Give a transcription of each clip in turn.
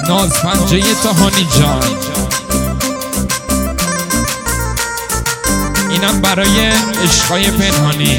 ناز پنجه تهانی جان. اینم برای عشقای پنهانی.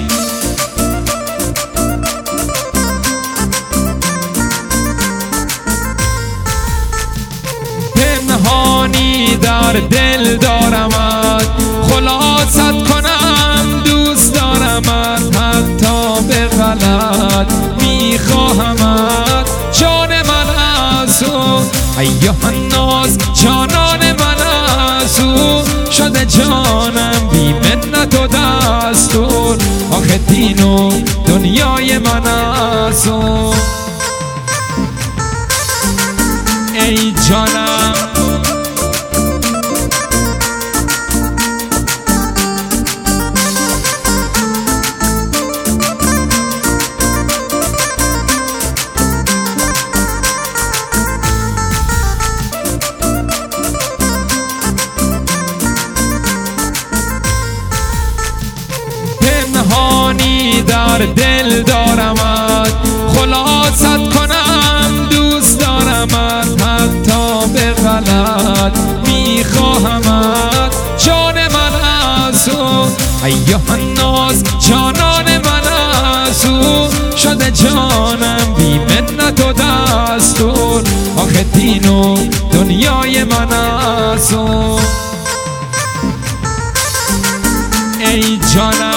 پنهانی در دل دارمت، خلاصت کنم دوست دارمت، حتی به غلط میخواهمت. جان من از او ایها الناس، جانان من از او شده جانم بی منت و دستور. آخه دین و دنیای من از او ای جانم. پنهانی در دل دارمت، خلاصت کنم دوست دارمت، حتی به غلط میخواهمت. جان من از او ایها الناس، جانان من از او شده جانم بی منت و دستور. آخه دین و دنیای من از او ای جانم.